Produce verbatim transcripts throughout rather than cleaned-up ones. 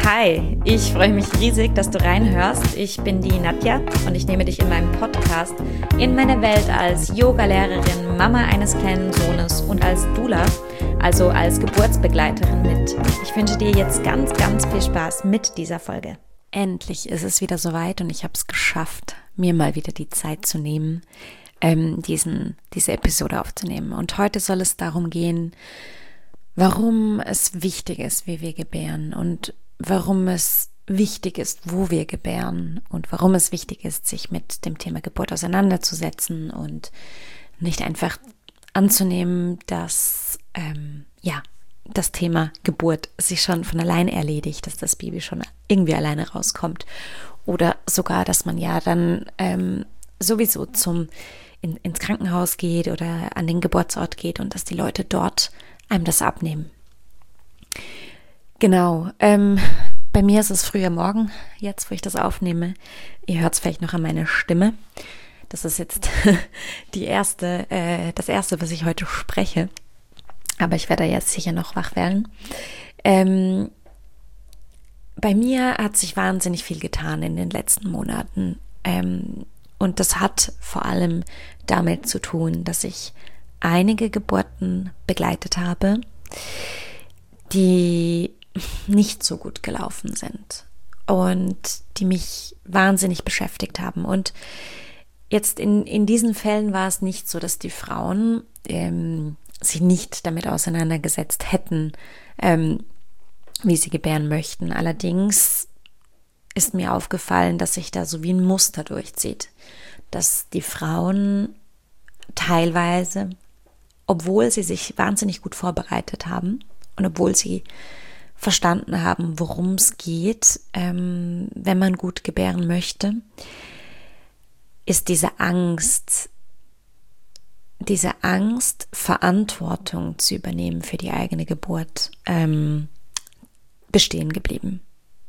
Hi, ich freue mich riesig, dass du reinhörst. Ich bin die Nadja und ich nehme dich in meinem Podcast in meine Welt als Yoga-Lehrerin, Mama eines kleinen Sohnes und als Doula, also als Geburtsbegleiterin mit. Ich wünsche dir jetzt ganz, ganz viel Spaß mit dieser Folge. Endlich ist es wieder soweit und ich habe es geschafft, mir mal wieder die Zeit zu nehmen, ähm, diesen, diese Episode aufzunehmen. Und heute soll es darum gehen, warum es wichtig ist, wie wir gebären und warum es wichtig ist, wo wir gebären und warum es wichtig ist, sich mit dem Thema Geburt auseinanderzusetzen und nicht einfach anzunehmen, dass ähm, ja das Thema Geburt sich schon von allein erledigt, dass das Baby schon irgendwie alleine rauskommt oder sogar, dass man ja dann ähm, sowieso zum in, ins Krankenhaus geht oder an den Geburtsort geht und dass die Leute dort einem das abnehmen. Genau, ähm, bei mir ist es früher Morgen, jetzt wo ich das aufnehme. Ihr hört es vielleicht noch an meiner Stimme. Das ist jetzt die erste, äh, das erste, was ich heute spreche. Aber ich werde jetzt sicher noch wach werden. Ähm, bei mir hat sich wahnsinnig viel getan in den letzten Monaten. Ähm, und das hat vor allem damit zu tun, dass ich einige Geburten begleitet habe, die nicht so gut gelaufen sind und die mich wahnsinnig beschäftigt haben. Und jetzt in, in diesen Fällen war es nicht so, dass die Frauen ähm, sich nicht damit auseinandergesetzt hätten, ähm, wie sie gebären möchten. Allerdings ist mir aufgefallen, dass sich da so wie ein Muster durchzieht, dass die Frauen teilweise, obwohl sie sich wahnsinnig gut vorbereitet haben und obwohl sie verstanden haben, worum es geht, ähm, wenn man gut gebären möchte, ist diese Angst, diese Angst, Verantwortung zu übernehmen für die eigene Geburt, ähm, bestehen geblieben.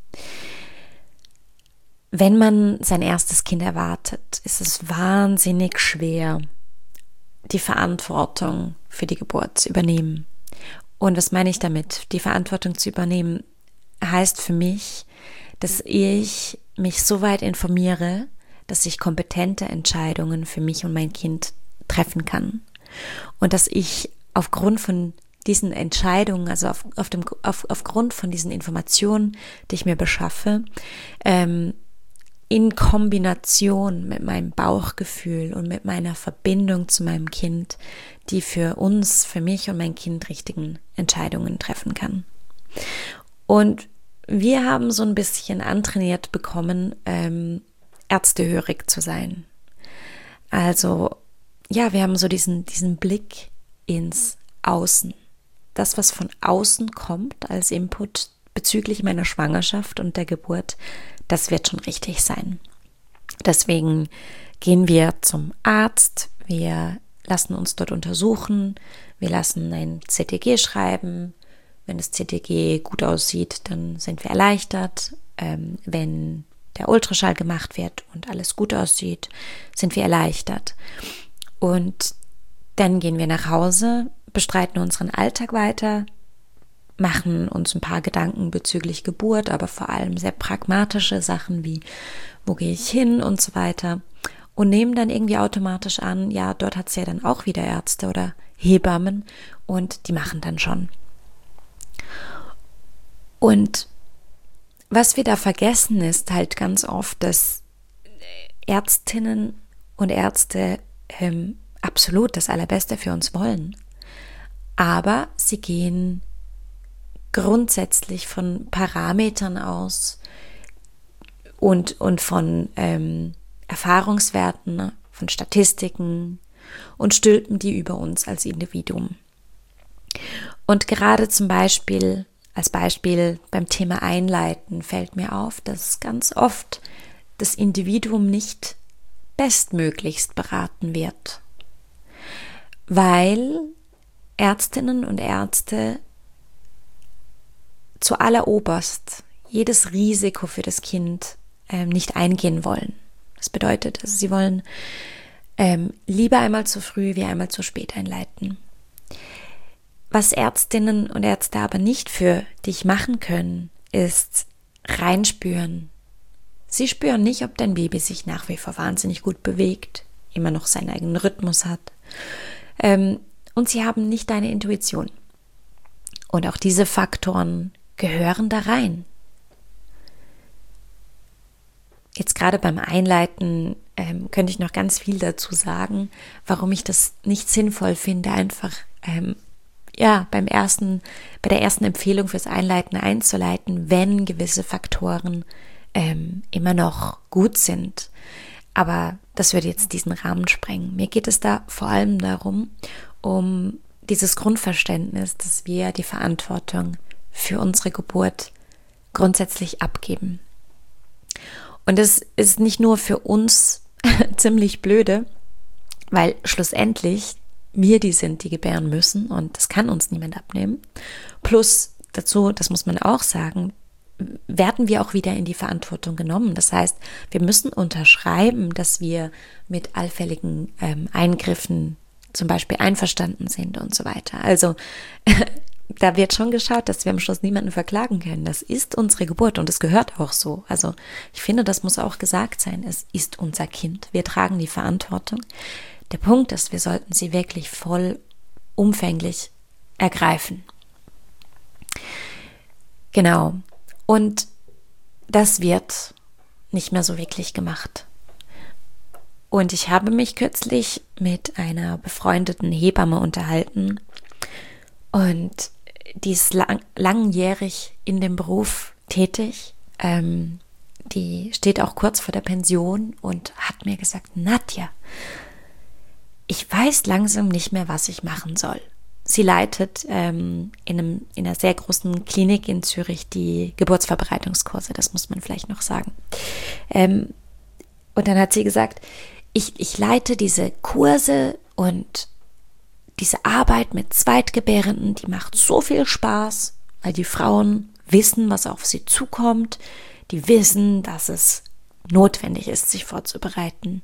Wenn man sein erstes Kind erwartet, ist es wahnsinnig schwer, die Verantwortung für die Geburt zu übernehmen. Und was meine ich damit? Die Verantwortung zu übernehmen heißt für mich, dass ich mich so weit informiere, dass ich kompetente Entscheidungen für mich und mein Kind treffen kann. Und dass ich aufgrund von diesen Entscheidungen, also auf, auf dem, auf, aufgrund von diesen Informationen, die ich mir beschaffe, ähm, in Kombination mit meinem Bauchgefühl und mit meiner Verbindung zu meinem Kind, die für uns, für mich und mein Kind richtigen Entscheidungen treffen kann. Und wir haben so ein bisschen antrainiert bekommen, ähm, ärztehörig zu sein. Also, ja, wir haben so diesen, diesen Blick ins Außen. Das, was von außen kommt als Input bezüglich meiner Schwangerschaft und der Geburt, das wird schon richtig sein. Deswegen gehen wir zum Arzt, wir lassen uns dort untersuchen, wir lassen ein C T G schreiben. Wenn das C T G gut aussieht, dann sind wir erleichtert. Ähm, wenn der Ultraschall gemacht wird und alles gut aussieht, sind wir erleichtert. Und dann gehen wir nach Hause, bestreiten unseren Alltag weiter, machen uns ein paar Gedanken bezüglich Geburt, aber vor allem sehr pragmatische Sachen wie, wo gehe ich hin und so weiter und nehmen dann irgendwie automatisch an, ja, dort hat es ja dann auch wieder Ärzte oder Hebammen und die machen dann schon. Und was wir da vergessen ist halt ganz oft, dass Ärztinnen und Ärzte ähm, absolut das Allerbeste für uns wollen, aber sie gehen grundsätzlich von Parametern aus und, und von ähm, Erfahrungswerten, von Statistiken und stülpen die über uns als Individuum. Und gerade zum Beispiel, als Beispiel beim Thema Einleiten fällt mir auf, dass ganz oft das Individuum nicht bestmöglichst beraten wird, weil Ärztinnen und Ärzte zualleroberst jedes Risiko für das Kind ähm, nicht eingehen wollen. Das bedeutet, also sie wollen ähm, lieber einmal zu früh wie einmal zu spät einleiten. Was Ärztinnen und Ärzte aber nicht für dich machen können, ist reinspüren. Sie spüren nicht, ob dein Baby sich nach wie vor wahnsinnig gut bewegt, immer noch seinen eigenen Rhythmus hat. Ähm, und sie haben nicht deine Intuition. Und auch diese Faktoren gehören da rein. Jetzt gerade beim Einleiten ähm, könnte ich noch ganz viel dazu sagen, warum ich das nicht sinnvoll finde, einfach ähm, ja beim ersten, bei der ersten Empfehlung fürs Einleiten einzuleiten, wenn gewisse Faktoren ähm, immer noch gut sind. Aber das würde jetzt diesen Rahmen sprengen. Mir geht es da vor allem darum, um dieses Grundverständnis, dass wir die Verantwortung für unsere Geburt grundsätzlich abgeben. Und das ist nicht nur für uns ziemlich blöde, weil schlussendlich wir die sind, die gebären müssen und das kann uns niemand abnehmen. Plus dazu, das muss man auch sagen, werden wir auch wieder in die Verantwortung genommen. Das heißt, wir müssen unterschreiben, dass wir mit allfälligen ähm, Eingriffen zum Beispiel einverstanden sind und so weiter. Also da wird schon geschaut, dass wir am Schluss niemanden verklagen können. Das ist unsere Geburt und es gehört auch so. Also ich finde, das muss auch gesagt sein. Es ist unser Kind. Wir tragen die Verantwortung. Der Punkt ist, wir sollten sie wirklich vollumfänglich ergreifen. Genau. Und das wird nicht mehr so wirklich gemacht. Und ich habe mich kürzlich mit einer befreundeten Hebamme unterhalten und die ist lang, langjährig in dem Beruf tätig. Ähm, die steht auch kurz vor der Pension und hat mir gesagt, Nadja, ich weiß langsam nicht mehr, was ich machen soll. Sie leitet ähm, in, einem, in einer sehr großen Klinik in Zürich die Geburtsvorbereitungskurse, das muss man vielleicht noch sagen. Ähm, und dann hat sie gesagt, ich, ich leite diese Kurse und diese Arbeit mit Zweitgebärenden, die macht so viel Spaß, weil die Frauen wissen, was auf sie zukommt. Die wissen, dass es notwendig ist, sich vorzubereiten.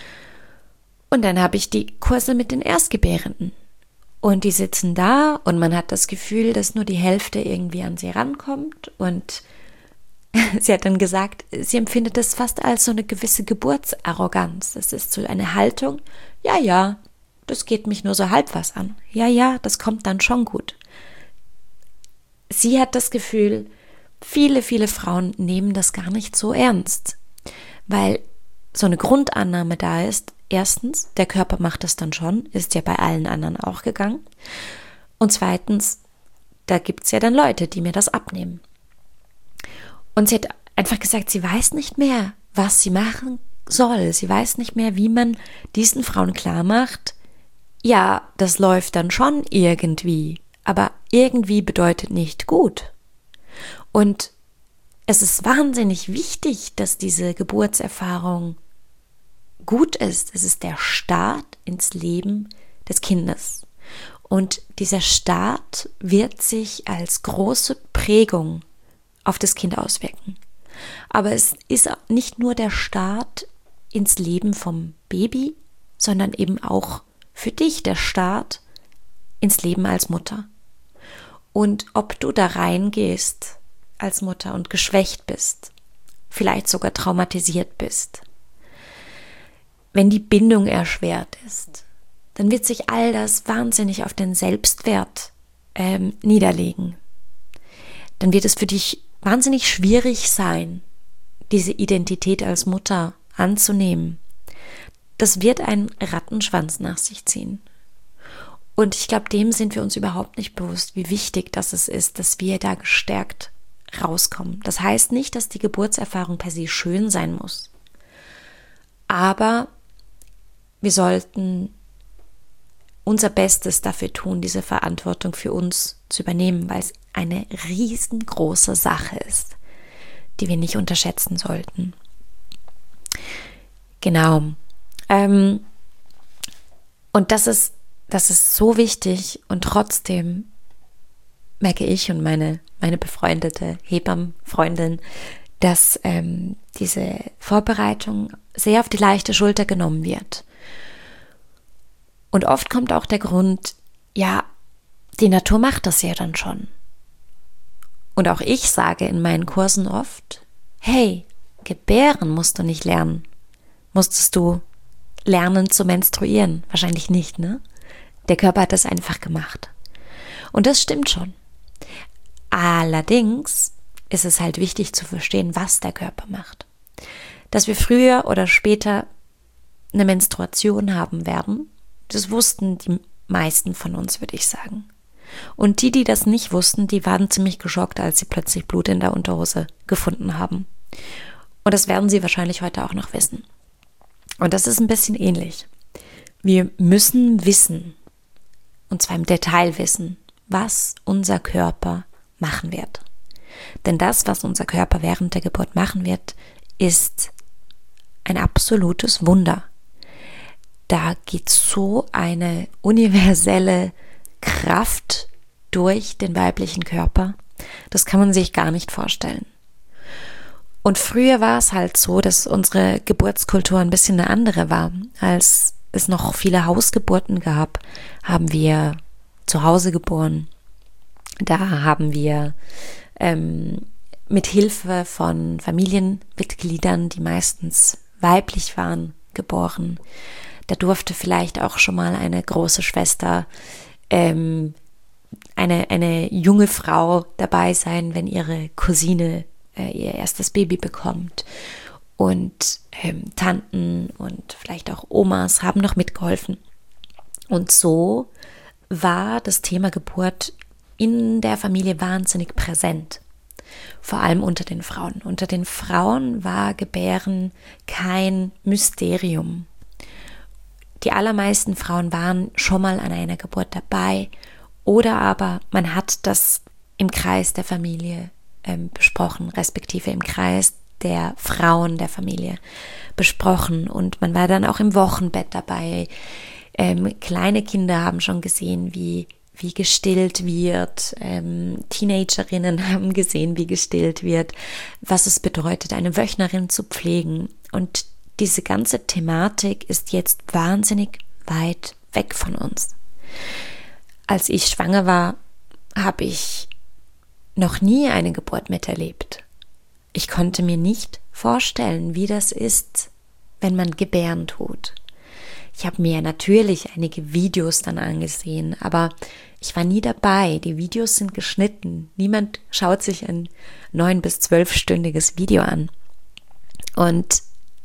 Und dann habe ich die Kurse mit den Erstgebärenden. Und die sitzen da und man hat das Gefühl, dass nur die Hälfte irgendwie an sie rankommt. Und sie hat dann gesagt, sie empfindet das fast als so eine gewisse Geburtsarroganz. Das ist so eine Haltung, ja, ja, das geht mich nur so halb was an. Ja, ja, das kommt dann schon gut. Sie hat das Gefühl, viele, viele Frauen nehmen das gar nicht so ernst, weil so eine Grundannahme da ist, erstens, der Körper macht das dann schon, ist ja bei allen anderen auch gegangen. Und zweitens, da gibt es ja dann Leute, die mir das abnehmen. Und sie hat einfach gesagt, sie weiß nicht mehr, was sie machen soll. Sie weiß nicht mehr, wie man diesen Frauen klar macht, ja, das läuft dann schon irgendwie, aber irgendwie bedeutet nicht gut. Und es ist wahnsinnig wichtig, dass diese Geburtserfahrung gut ist. Es ist der Start ins Leben des Kindes. Und dieser Start wird sich als große Prägung auf das Kind auswirken. Aber es ist nicht nur der Start ins Leben vom Baby, sondern eben auch für dich der Start ins Leben als Mutter. Und ob du da reingehst als Mutter und geschwächt bist, vielleicht sogar traumatisiert bist, wenn die Bindung erschwert ist, dann wird sich all das wahnsinnig auf den Selbstwert ähm, niederlegen. Dann wird es für dich wahnsinnig schwierig sein, diese Identität als Mutter anzunehmen. Das wird einen Rattenschwanz nach sich ziehen. Und ich glaube, dem sind wir uns überhaupt nicht bewusst, wie wichtig das ist, dass wir da gestärkt rauskommen. Das heißt nicht, dass die Geburtserfahrung per se schön sein muss. Aber wir sollten unser Bestes dafür tun, diese Verantwortung für uns zu übernehmen, weil es eine riesengroße Sache ist, die wir nicht unterschätzen sollten. Genau. Ähm, und das ist, das ist so wichtig und trotzdem merke ich und meine, meine befreundete Hebammenfreundin, dass ähm, diese Vorbereitung sehr auf die leichte Schulter genommen wird. Und oft kommt auch der Grund, ja, die Natur macht das ja dann schon. Und auch ich sage in meinen Kursen oft, hey, gebären musst du nicht lernen. Musstest du lernen zu menstruieren? Wahrscheinlich nicht, ne? Der Körper hat das einfach gemacht. Und das stimmt schon. Allerdings ist es halt wichtig zu verstehen, was der Körper macht. Dass wir früher oder später eine Menstruation haben werden, das wussten die meisten von uns, würde ich sagen. Und die, die das nicht wussten, die waren ziemlich geschockt, als sie plötzlich Blut in der Unterhose gefunden haben. Und das werden sie wahrscheinlich heute auch noch wissen. Und das ist ein bisschen ähnlich. Wir müssen wissen, und zwar im Detail wissen, was unser Körper machen wird. Denn das, was unser Körper während der Geburt machen wird, ist ein absolutes Wunder. Da geht so eine universelle Kraft durch den weiblichen Körper. Das kann man sich gar nicht vorstellen. Und früher war es halt so, dass unsere Geburtskultur ein bisschen eine andere war. Als es noch viele Hausgeburten gab, haben wir zu Hause geboren. Da haben wir ähm, mit Hilfe von Familienmitgliedern, die meistens weiblich waren, geboren. Da durfte vielleicht auch schon mal eine große Schwester, ähm, eine, eine junge Frau dabei sein, wenn ihre Cousine äh, ihr erstes Baby bekommt. Und ähm, Tanten und vielleicht auch Omas haben noch mitgeholfen. Und so war das Thema Geburt in der Familie wahnsinnig präsent. Vor allem unter den Frauen. Unter den Frauen war Gebären kein Mysterium. Die allermeisten Frauen waren schon mal an einer Geburt dabei oder aber man hat das im Kreis der Familie ähm, besprochen, respektive im Kreis der Frauen der Familie besprochen und man war dann auch im Wochenbett dabei. Ähm, kleine Kinder haben schon gesehen, wie, wie gestillt wird. Ähm, Teenagerinnen haben gesehen, wie gestillt wird, was es bedeutet, eine Wöchnerin zu pflegen. Und diese ganze Thematik ist jetzt wahnsinnig weit weg von uns. Als ich schwanger war, habe ich noch nie eine Geburt miterlebt. Ich konnte mir nicht vorstellen, wie das ist, wenn man gebären tut. Ich habe mir natürlich einige Videos dann angesehen, aber ich war nie dabei. Die Videos sind geschnitten. Niemand schaut sich ein neun- bis zwölfstündiges Video an. Und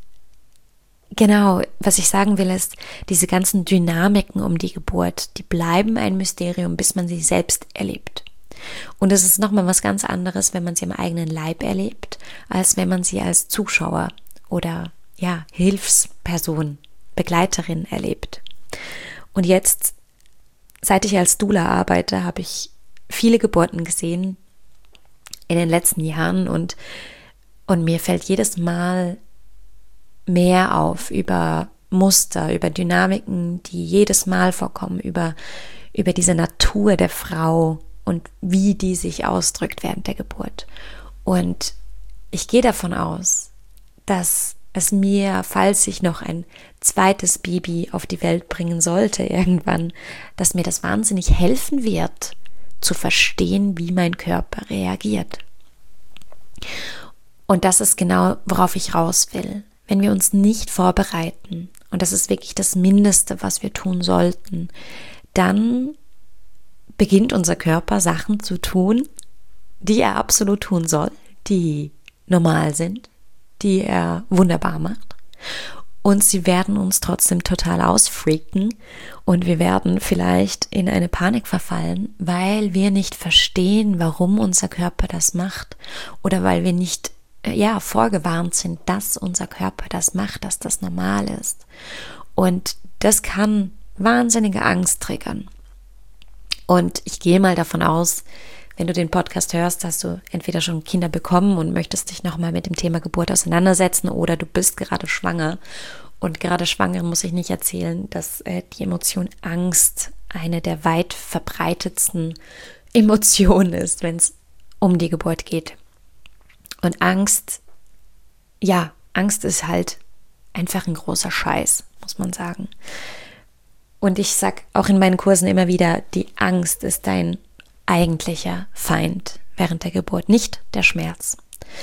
genau, was ich sagen will, ist, diese ganzen Dynamiken um die Geburt, die bleiben ein Mysterium, bis man sie selbst erlebt. Und es ist nochmal was ganz anderes, wenn man sie am eigenen Leib erlebt, als wenn man sie als Zuschauer oder ja, Hilfsperson, Begleiterin erlebt. Und jetzt, seit ich als Doula arbeite, habe ich viele Geburten gesehen in den letzten Jahren und, und mir fällt jedes Mal mehr auf über Muster, über Dynamiken, die jedes Mal vorkommen, über, über diese Natur der Frau und wie die sich ausdrückt während der Geburt. Und ich gehe davon aus, dass es mir, falls ich noch ein zweites Baby auf die Welt bringen sollte irgendwann, dass mir das wahnsinnig helfen wird, zu verstehen, wie mein Körper reagiert. Und das ist genau, worauf ich raus will. Wenn wir uns nicht vorbereiten, und das ist wirklich das Mindeste, was wir tun sollten, dann beginnt unser Körper Sachen zu tun, die er absolut tun soll, die normal sind, die er wunderbar macht. Und sie werden uns trotzdem total ausfreaken und wir werden vielleicht in eine Panik verfallen, weil wir nicht verstehen, warum unser Körper das macht oder weil wir nicht ja, vorgewarnt sind, dass unser Körper das macht, dass das normal ist. Und das kann wahnsinnige Angst triggern. Und ich gehe mal davon aus, wenn du den Podcast hörst, hast du entweder schon Kinder bekommen und möchtest dich nochmal mit dem Thema Geburt auseinandersetzen oder du bist gerade schwanger. Und gerade Schwangeren muss ich nicht erzählen, dass äh, die Emotion Angst eine der weit verbreitetsten Emotionen ist, wenn es um die Geburt geht. Und Angst, ja, Angst ist halt einfach ein großer Scheiß, muss man sagen. Und ich sag auch in meinen Kursen immer wieder, die Angst ist dein eigentlicher Feind. während der Geburt, nicht der Schmerz.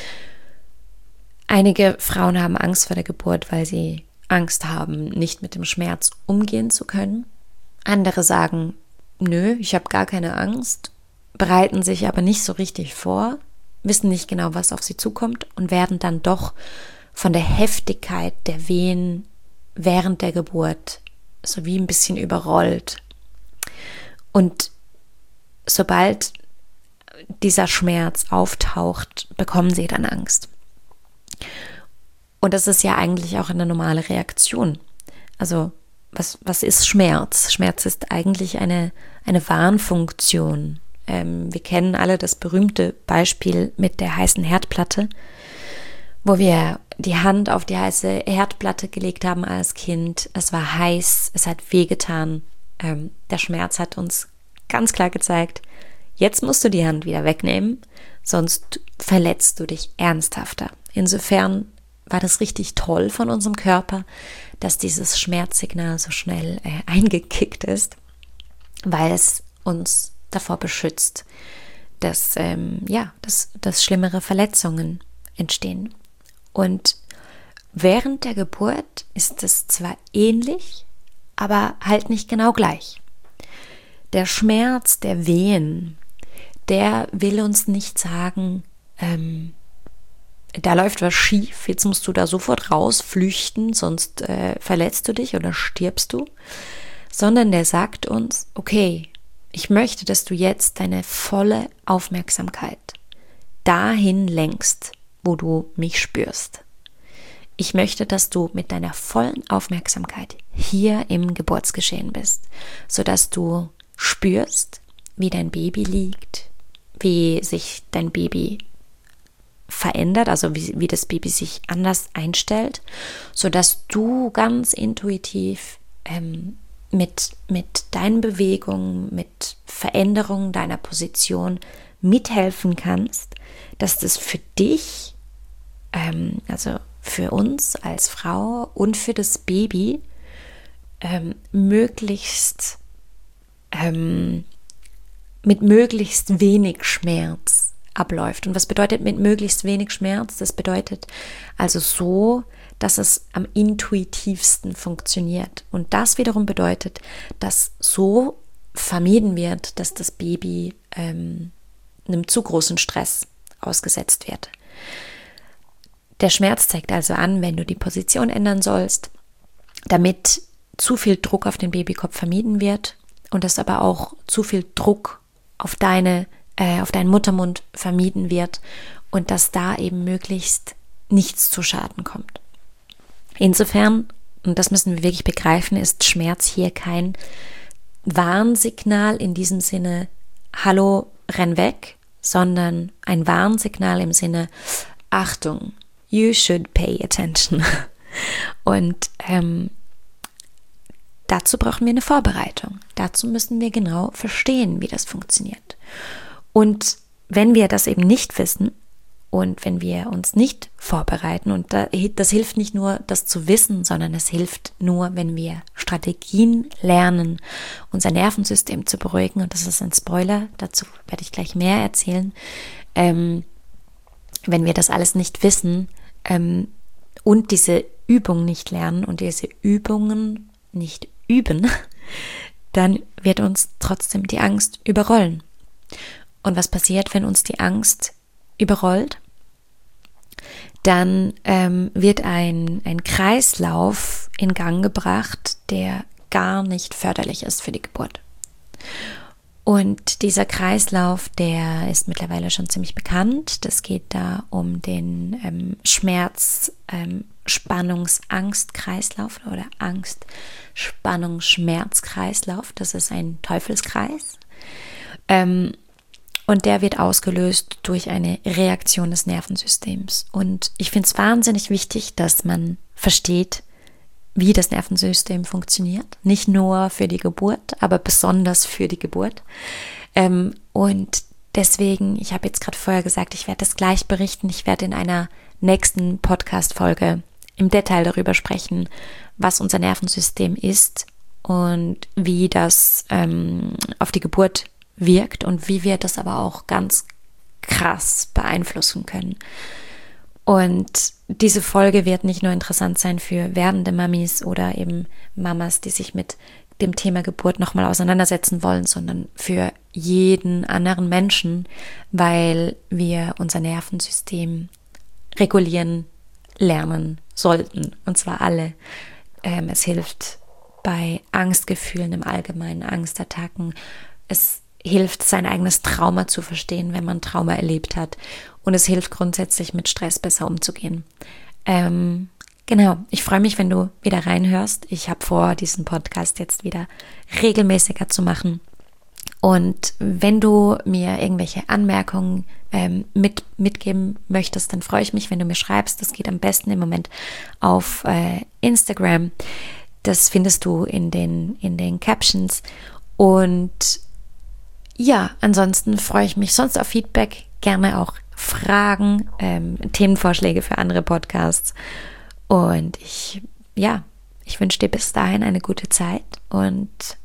Einige Frauen haben Angst vor der Geburt, weil sie Angst haben, nicht mit dem Schmerz umgehen zu können. Andere sagen, nö, ich habe gar keine Angst, bereiten sich aber nicht so richtig vor, wissen nicht genau, was auf sie zukommt und werden dann doch von der Heftigkeit der Wehen während der Geburt so wie ein bisschen überrollt. Und sobald dieser Schmerz auftaucht, bekommen sie dann Angst. Und das ist ja eigentlich auch eine normale Reaktion. Also was, was ist Schmerz? Schmerz ist eigentlich eine, eine Warnfunktion. Ähm, wir kennen alle das berühmte Beispiel mit der heißen Herdplatte, wo wir die Hand auf die heiße Herdplatte gelegt haben als Kind. Es war heiß, es hat wehgetan. Ähm, der Schmerz hat uns ganz klar gezeigt, jetzt musst du die Hand wieder wegnehmen, sonst verletzt du dich ernsthafter. Insofern war das richtig toll von unserem Körper, dass dieses Schmerzsignal so schnell äh, eingekickt ist, weil es uns davor beschützt, dass, ähm, ja, dass, dass schlimmere Verletzungen entstehen. Und während der Geburt ist es zwar ähnlich, aber halt nicht genau gleich. Der Schmerz der Wehen, der will uns nicht sagen, ähm, da läuft was schief, jetzt musst du da sofort raus flüchten, sonst äh, verletzt du dich oder stirbst du, sondern der sagt uns, okay, ich möchte, dass du jetzt deine volle Aufmerksamkeit dahin lenkst, wo du mich spürst. Ich möchte, dass du mit deiner vollen Aufmerksamkeit hier im Geburtsgeschehen bist, sodass du spürst, wie dein Baby liegt, wie sich dein Baby verändert, also wie, wie das Baby sich anders einstellt, sodass du ganz intuitiv ähm, mit, mit deinen Bewegungen, mit Veränderungen deiner Position mithelfen kannst, dass das für dich, ähm, also für uns als Frau und für das Baby ähm, möglichst ähm, mit möglichst wenig Schmerz abläuft. Und was bedeutet mit möglichst wenig Schmerz? Das bedeutet also so, dass es am intuitivsten funktioniert. Und das wiederum bedeutet, dass so vermieden wird, dass das Baby ähm, einem zu großen Stress ausgesetzt wird. Der Schmerz zeigt also an, wenn du die Position ändern sollst, damit zu viel Druck auf den Babykopf vermieden wird und dass aber auch zu viel Druck auf deine, äh, auf deinen Muttermund vermieden wird und dass da eben möglichst nichts zu Schaden kommt. Insofern, und das müssen wir wirklich begreifen, ist Schmerz hier kein Warnsignal in diesem Sinne, hallo, renn weg, sondern ein Warnsignal im Sinne, Achtung, you should pay attention. Und ähm, dazu brauchen wir eine Vorbereitung. Dazu müssen wir genau verstehen, wie das funktioniert. Und wenn wir das eben nicht wissen und wenn wir uns nicht vorbereiten, und das hilft nicht nur, das zu wissen, sondern es hilft nur, wenn wir Strategien lernen, unser Nervensystem zu beruhigen. Und das ist ein Spoiler, dazu werde ich gleich mehr erzählen. Ähm, wenn wir das alles nicht wissen ähm, und diese Übung nicht lernen und diese Übungen nicht üben, dann wird uns trotzdem die Angst überrollen. Und was passiert, wenn uns die Angst überrollt? Dann ähm, wird ein, ein Kreislauf in Gang gebracht, der gar nicht förderlich ist für die Geburt. Und dieser Kreislauf, der ist mittlerweile schon ziemlich bekannt. Das geht da um den ähm, Schmerz, ähm, Spannungs-, Angst-Kreislauf oder Angst-, Spannungs-, Schmerz-Kreislauf. Das ist ein Teufelskreis. Ähm, und der wird ausgelöst durch eine Reaktion des Nervensystems. Und ich finde es wahnsinnig wichtig, dass man versteht, wie das Nervensystem funktioniert. Nicht nur für die Geburt, aber besonders für die Geburt. Ähm, und deswegen, ich habe jetzt gerade vorher gesagt, ich werde das gleich berichten. Ich werde in einer nächsten Podcast-Folge im Detail darüber sprechen, was unser Nervensystem ist und wie das ähm, auf die Geburt wirkt und wie wir das aber auch ganz krass beeinflussen können. Und diese Folge wird nicht nur interessant sein für werdende Mamis oder eben Mamas, die sich mit dem Thema Geburt nochmal auseinandersetzen wollen, sondern für jeden anderen Menschen, weil wir unser Nervensystem regulieren lernen sollten, und zwar alle. Ähm, es hilft bei Angstgefühlen im Allgemeinen, Angstattacken. Es hilft, sein eigenes Trauma zu verstehen, wenn man Trauma erlebt hat. Und es hilft grundsätzlich, mit Stress besser umzugehen. Ähm, genau, ich freue mich, wenn du wieder reinhörst. Ich habe vor, diesen Podcast jetzt wieder regelmäßiger zu machen. Und wenn du mir irgendwelche Anmerkungen ähm, mit, mitgeben möchtest, dann freue ich mich, wenn du mir schreibst. Das geht am besten im Moment auf äh, Instagram. Das findest du in den, in den Captions. Und ja, ansonsten freue ich mich sonst auf Feedback, gerne auch Fragen, ähm, Themenvorschläge für andere Podcasts. Und ich, ja, ich wünsche dir bis dahin eine gute Zeit und